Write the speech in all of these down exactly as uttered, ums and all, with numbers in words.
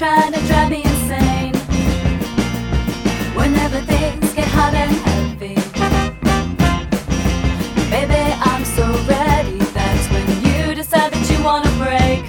try to drive me insane. Whenever things get hot and heavy, baby, I'm so ready. That's when you decide that you wanna break.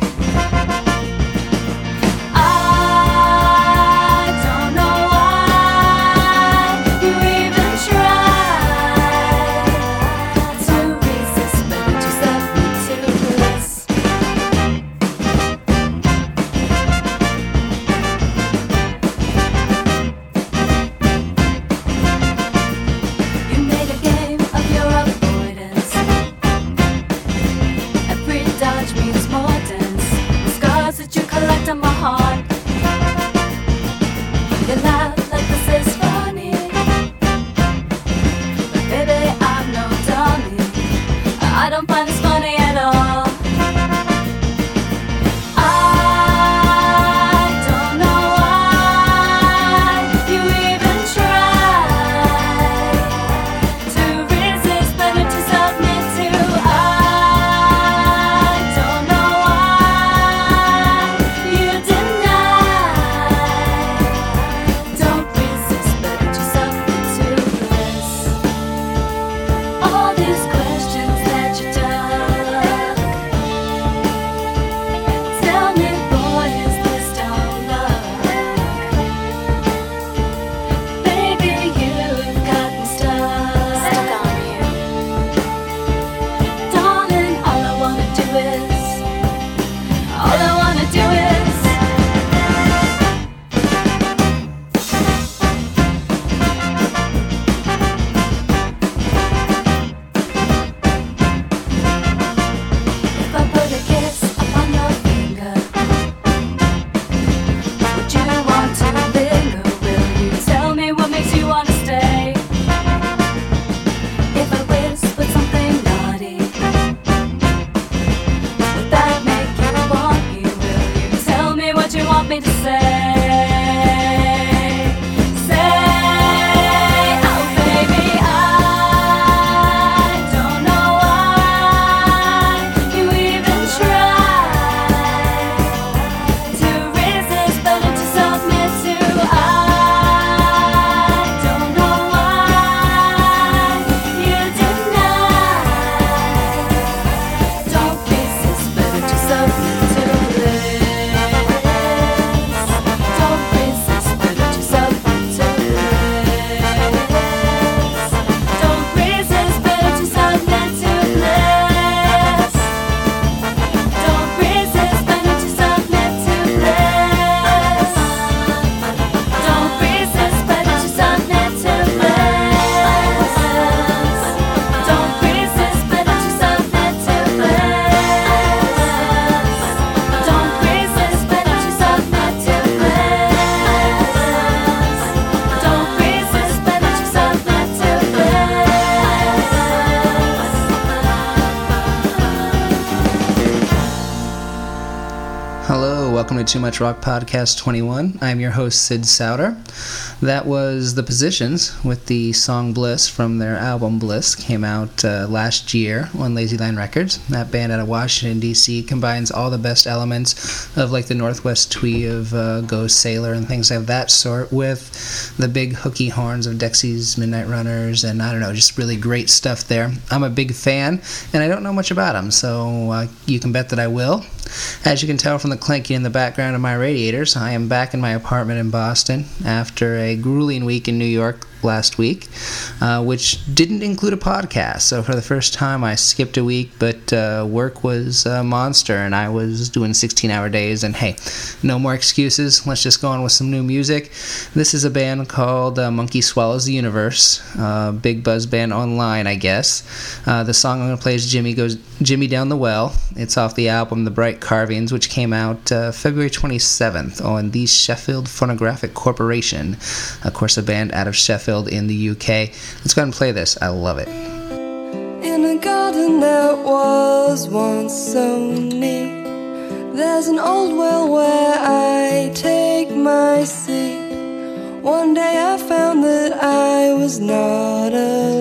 Welcome to Too Much Rock Podcast twenty-one. I'm your host, Sid Souter. That was The Positions with the song Bliss from their album Bliss. Came out uh, last year on Lazy Line Records. That band out of Washington, D C combines all the best elements of like the Northwest Twee of uh, Ghost Sailor and things of that sort with the big hooky horns of Dexy's Midnight Runners, and I don't know, just really great stuff there. I'm a big fan, and I don't know much about them, so uh, you can bet that I will. As you can tell from the clanking in the background of my radiators, I am back in my apartment in Boston after a grueling week in New York last week, uh, which didn't include a podcast. So for the first time, I skipped a week, but uh, work was a monster, and I was doing sixteen-hour days, and hey, no more excuses. Let's just go on with some new music. This is a band called uh, Monkey Swallows the Universe, uh, big buzz band online, I guess. Uh, the song I'm going to play is Jimmy Goes Jimmy Down the Well. It's off the album The Bright Carvings, which came out uh, February twenty-seventh on the Sheffield Phonographic Corporation. Of course, a band out of Sheffield in the U K. Let's go ahead and play this. I love it. In a garden that was once so neat, there's an old well where I take my seat. One day I found that I was not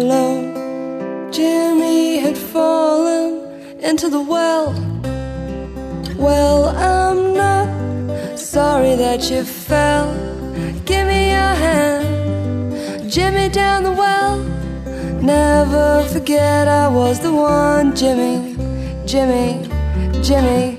alone. Jimmy had fallen into the well. Well, I'm not sorry that you fell. Give me your hand, Jimmy down the well. Never forget I was the one, Jimmy, Jimmy, Jimmy.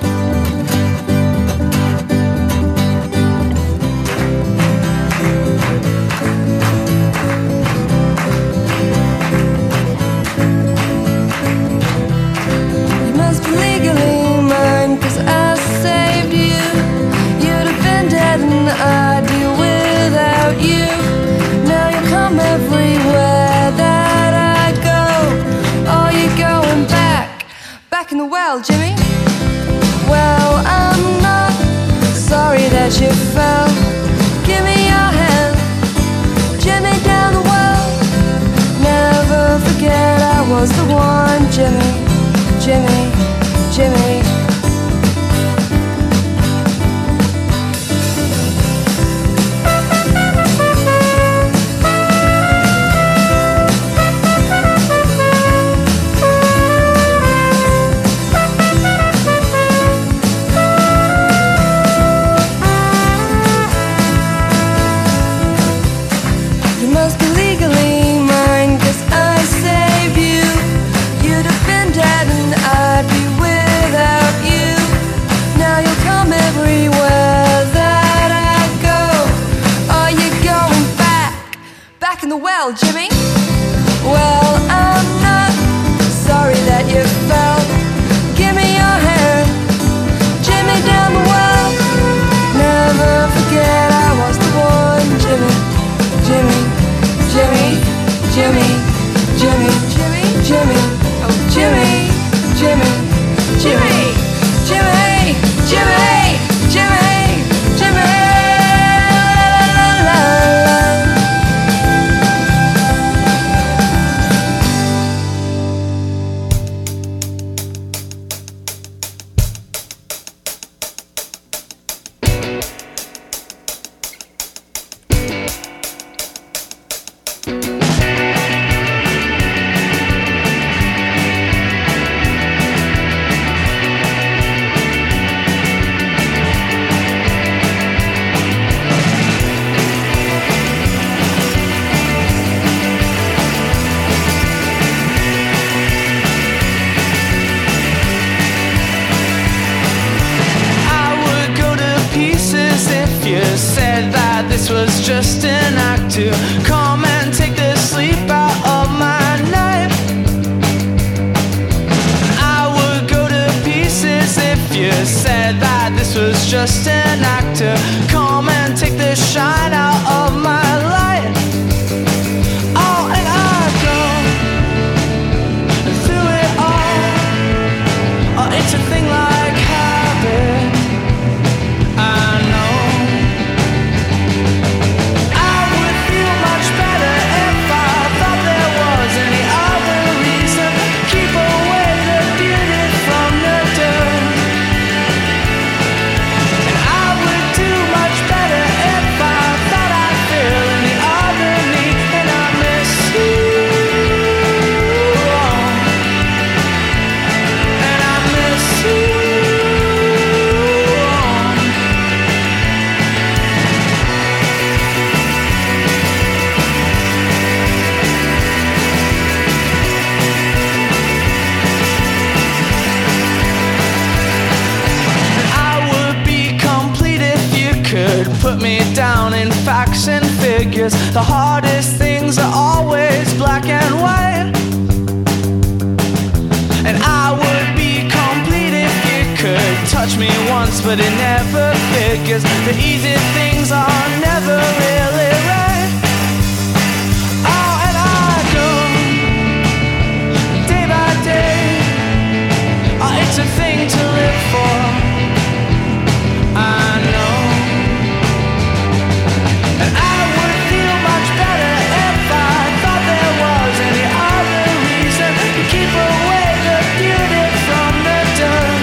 You must be legally mine, 'cause I saved you. You'd have been dead and I'd be without you. Now you come everywhere that I go. Oh, you're going back, back in the well, Jimmy. Well, I'm not sorry that you fell. Give me your hand, Jimmy down the well. Never forget I was the one, Jimmy, Jimmy, Jimmy. You must be legally mine, 'cause I saved you. You'd have been dead and I'd be without you. Now you'll come everywhere that I go. Are you going back, back in the well, Jimmy? Well, I'm not sorry that you fell. Give me your hand, Jimmy down the well. Never forget I was the one, Jimmy, Jimmy, Jimmy, Jimmy, Jimmy, Jimmy, Jimmy, oh Jimmy, Jimmy, Jimmy, Jimmy, Jimmy, Jimmy, Jimmy, la la la. This was just an act to come and take the sleep out of my night. I would go to pieces if you said that this was just an act to come and take the shine out of my light. Oh, and I'd go through it all. Oh, it's a thing like habit. I know. Put me down in facts and figures. The hardest things are always black and white. And I would be complete if you could touch me once, but it never figures. The easy things are never really right. Oh, and I go day by day. Oh, it's a thing to live for. I know. And I would feel much better if I thought there was any other reason to keep away the beauty from the dirt.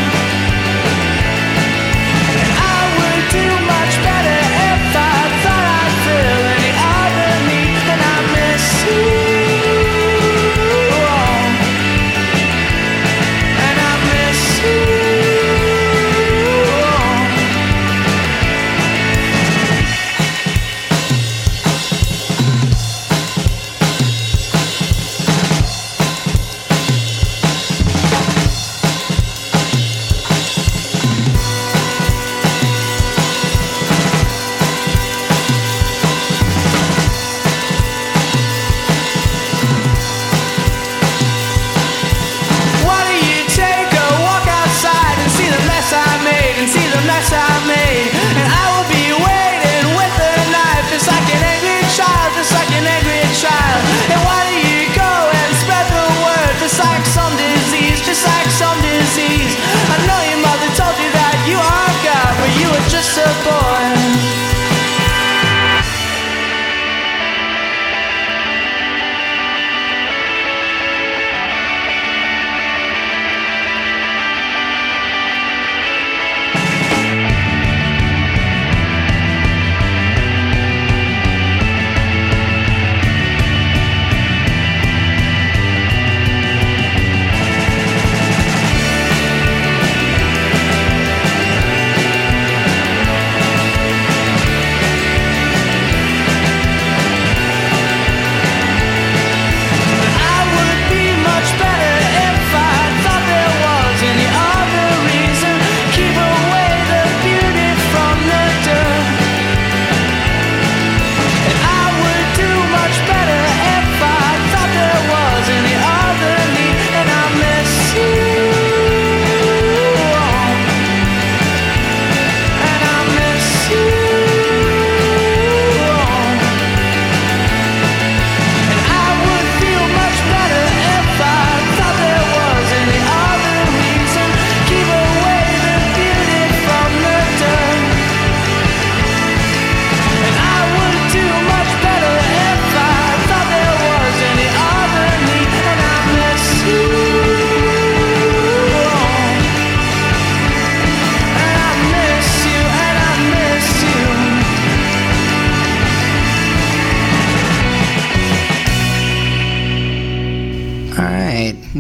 And I would do much better if I thought I'd feel any other need. And I miss you. And I miss you.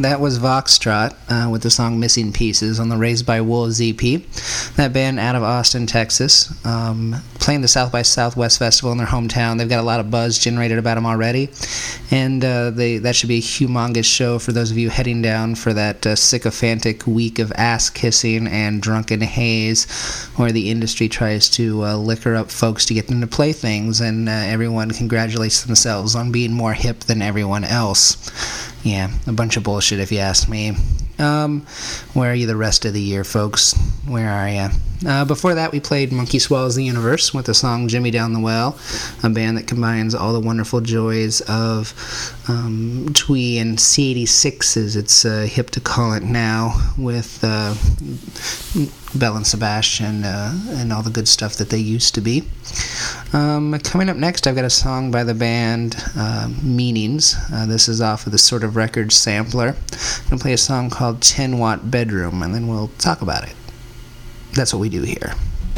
That was Voxtrot uh, with the song Missing Pieces on the Raised by Wolves E P. That band out of Austin, Texas, um, playing the South by Southwest Festival in their hometown. They've got a lot of buzz generated about them already, and uh, they that should be a humongous show for those of you heading down for that uh, sycophantic week of ass-kissing and drunken haze, where the industry tries to uh, liquor up folks to get them to play things, and uh, everyone congratulates themselves on being more hip than everyone else. Yeah, a bunch of bullshit if you ask me. Um, where are you the rest of the year, folks? Where are you? Uh, before that, we played Monkey Swallows the Universe with the song Jimmy Down the Well, a band that combines all the wonderful joys of um, twee and C eighty-six, as it's uh, hip to call it now, with uh, Belle and Sebastian uh, and all the good stuff that they used to be. Um, coming up next, I've got a song by the band uh, Meanings. Uh, this is off of the Sort of Records sampler. I'm going to play a song called ten watt Bedroom, and then we'll talk about it. That's what we do here.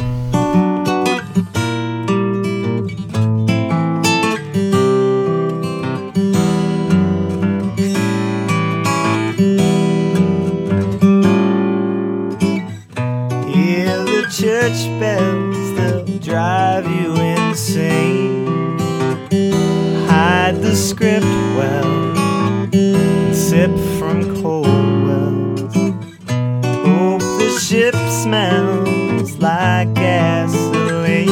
Hear the church bells, they'll drive you insane. Hide the script well, and sip from cold wells. Hope the ship smells like gasoline.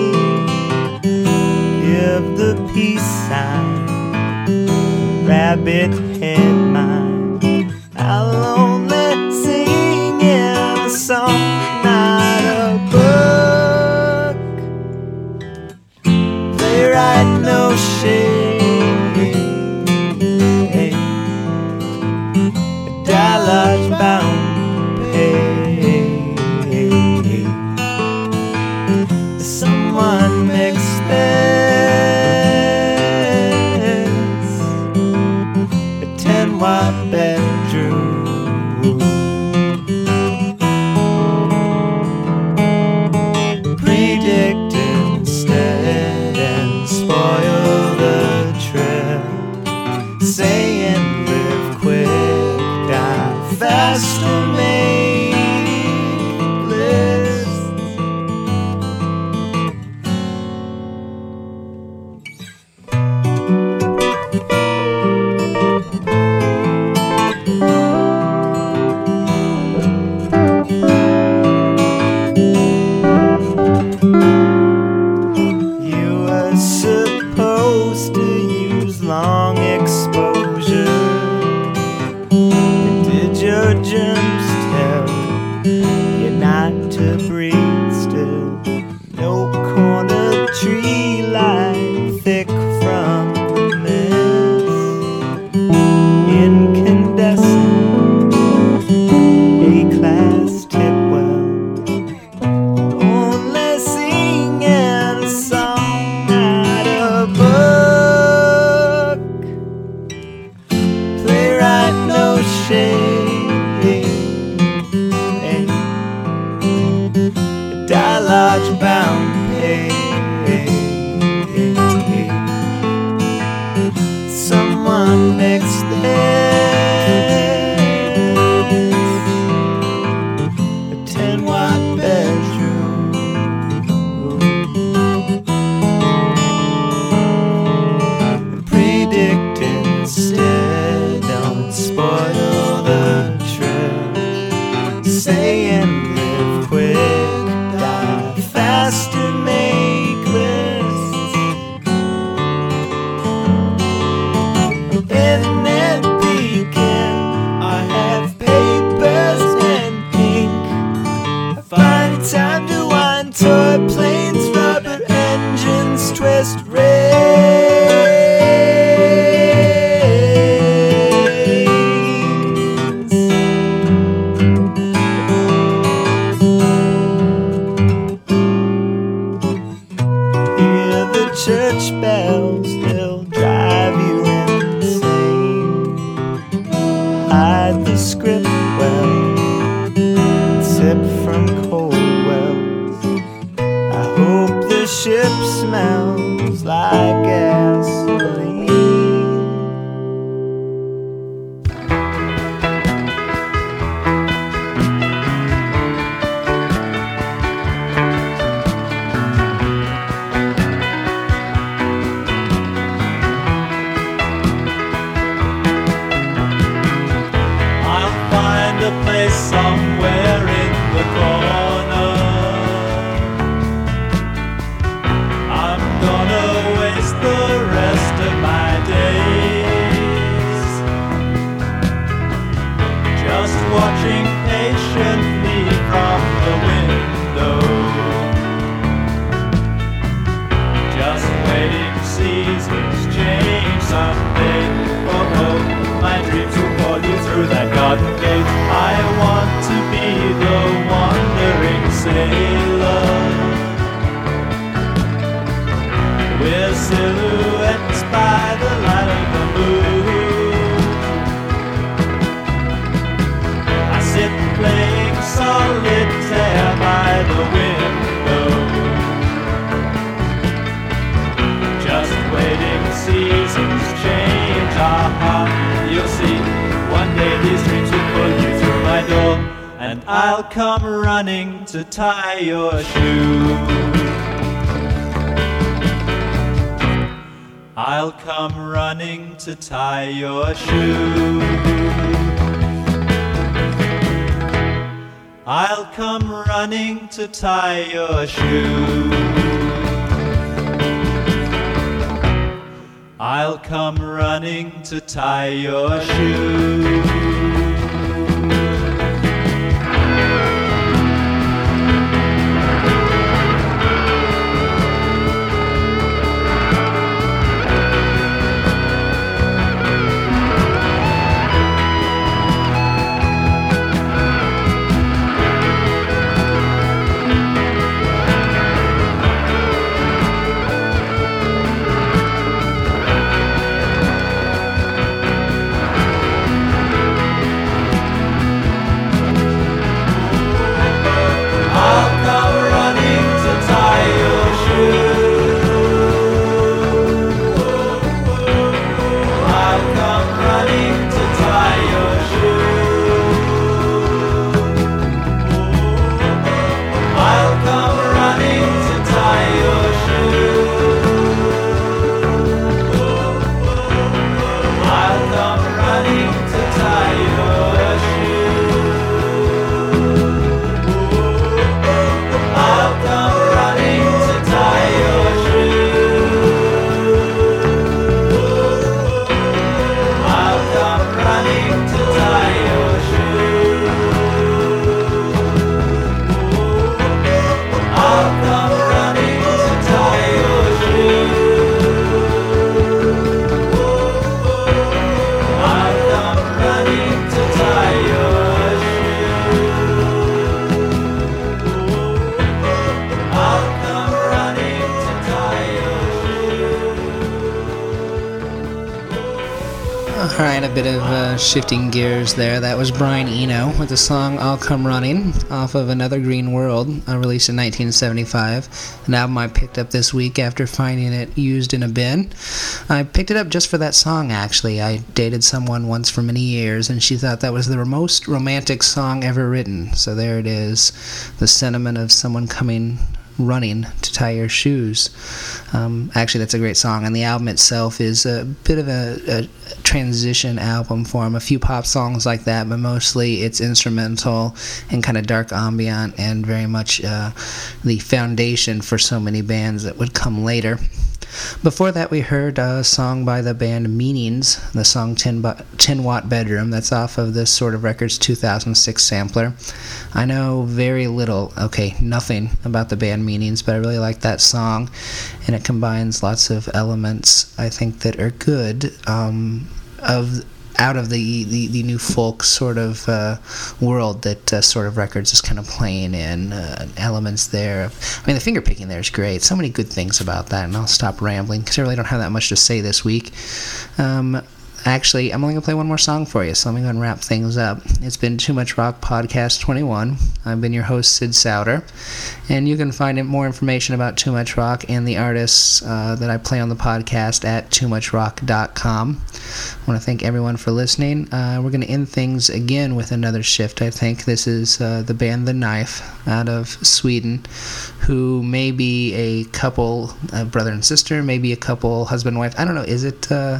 Give the peace sign, rabbit head mine. I'll only sing in a song, not a book. Playwright, no shade. A dollar's bound pay. Someone mix this, a ten watt bedroom. Predict instead and spoil the trip. Saying live quick, die faster, make lists. You were supposed to use long exposure. Did your germs tell you not to breathe still? No corner tree light thick from the mist. Incandescent, A-class tip well. Only singing a song, not a book. Playwright, no shade. A dialogue bound pay. Someone mix this, a ten watt bedroom. Predict instead, don't spoil the trip. Saying live quick, die faster, make lists. Internet beacon, I have papers and ink. I find time to wind toy planes, rubber engines, twist Hear the church bells, they'll drive you insane. Hide the script well, sip from cold wells. I hope the ship smells like gasoline. silhouettes by the light of the moon. I sit playing solitaire by the window, just waiting seasons change. Aha, you'll see, one day these dreams will pull you through my door, and I'll come running to tie your shoe. I'll come running to tie your shoe. I'll come running to tie your shoe. I'll come running to tie your shoe. Alright, a bit of uh, shifting gears there. That was Brian Eno with the song I'll Come Running off of Another Green World, uh, released in nineteen seventy-five. An album I picked up this week after finding it used in a bin. I picked it up just for that song, actually. I dated someone once for many years, and she thought that was the most romantic song ever written. So there it is, the sentiment of someone coming running to tie your shoes. Um, actually, that's a great song, and the album itself is a bit of a, a transition album for him. A few pop songs like that, but mostly it's instrumental and kind of dark ambient, and very much uh, the foundation for so many bands that would come later. Before that, we heard a song by the band Meanings, the song ten Watt Bedroom. That's off of this Sort of Records two thousand six sampler. I know very little, okay, nothing about the band Meanings, but I really like that song, and it combines lots of elements, I think, that are good, um, of out of the, the, the new folk sort of uh, world that uh, Sort of Records is kind of playing in. Uh, elements there. I mean, the finger picking there is great. So many good things about that, and I'll stop rambling because I really don't have that much to say this week. Um, Actually, I'm only going to play one more song for you, so let me go and wrap things up. It's been Too Much Rock Podcast twenty-one. I've been your host, Sid Souter, and you can find more information about Too Much Rock and the artists uh, that I play on the podcast at too much rock dot com. I want to thank everyone for listening. Uh, we're going to end things again with another shift, I think. This is uh, the band The Knife out of Sweden, who may be a couple, a brother and sister, maybe a couple, husband and wife. I don't know, is it... Uh,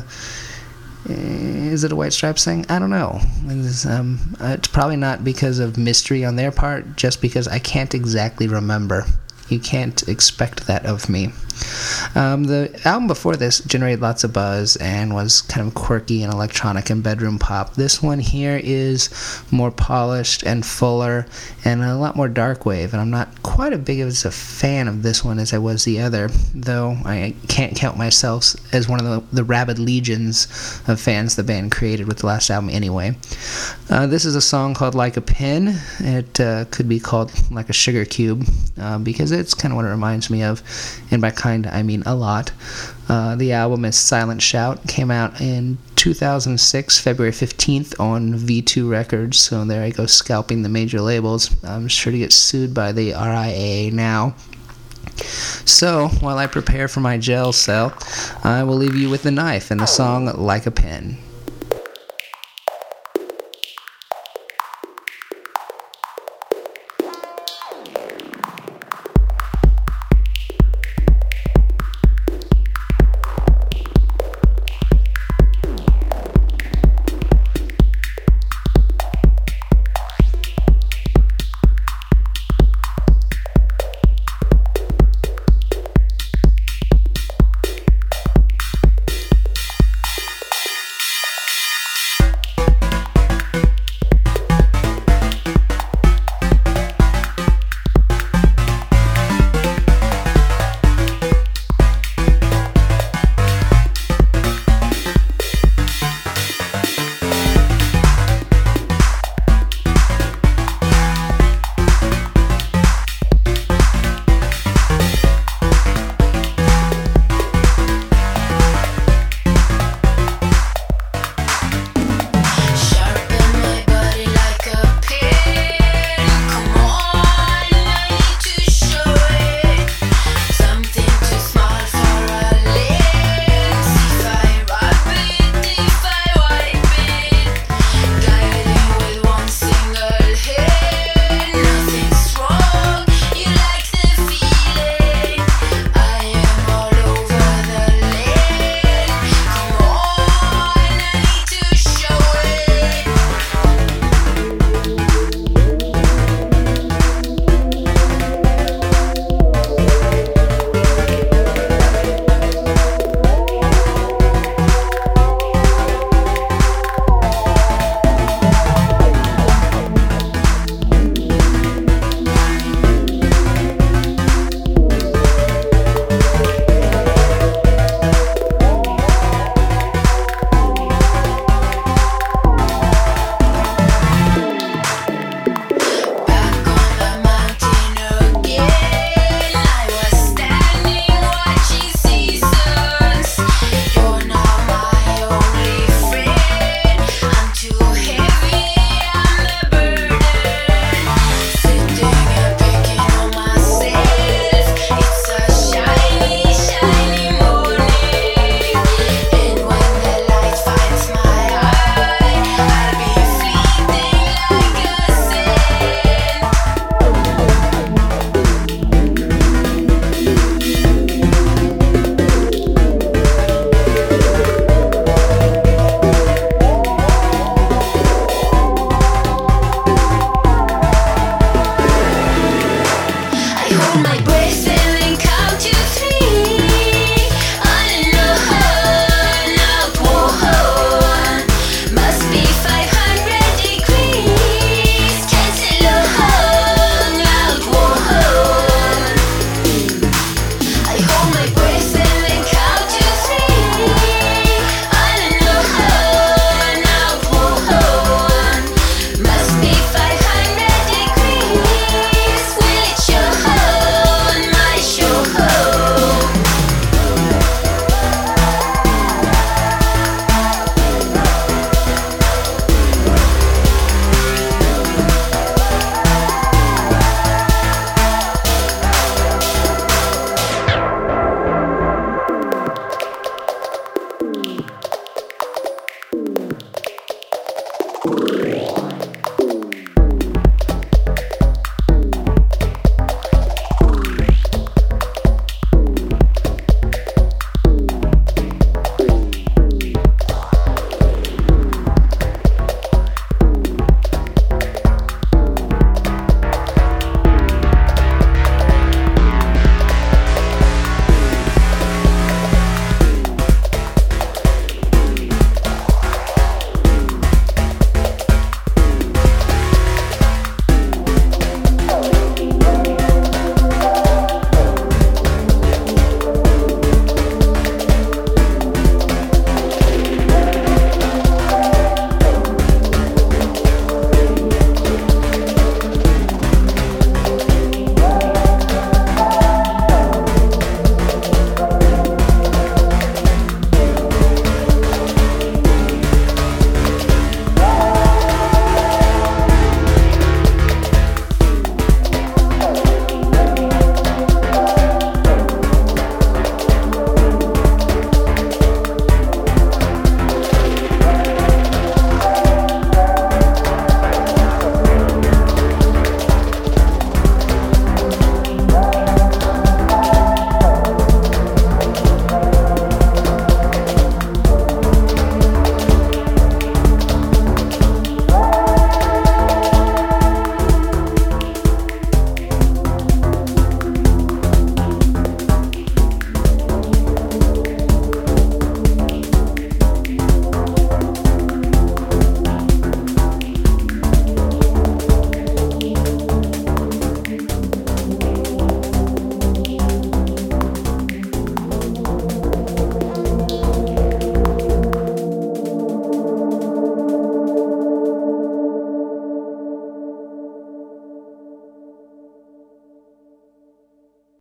Is it a White Stripes thing? I don't know. It's, um, it's probably not because of mystery on their part, just because I can't exactly remember. You can't expect that of me. Um, the album before this generated lots of buzz and was kind of quirky and electronic and bedroom pop. This one here is more polished and fuller and a lot more dark wave, and I'm not quite as big as a fan of this one as I was the other, though I can't count myself as one of the, the rabid legions of fans the band created with the last album anyway. Uh, this is a song called Like a Pin. It uh, could be called Like a Sugar Cube, uh, because it's kind of what it reminds me of, and by kinda, I mean a lot. Uh, the album is Silent Shout, came out in two thousand six, February fifteenth on V two Records, so there I go scalping the major labels. I'm sure to get sued by the R I A A now. So, while I prepare for my jail cell, I will leave you with The Knife and the song Like a Pen.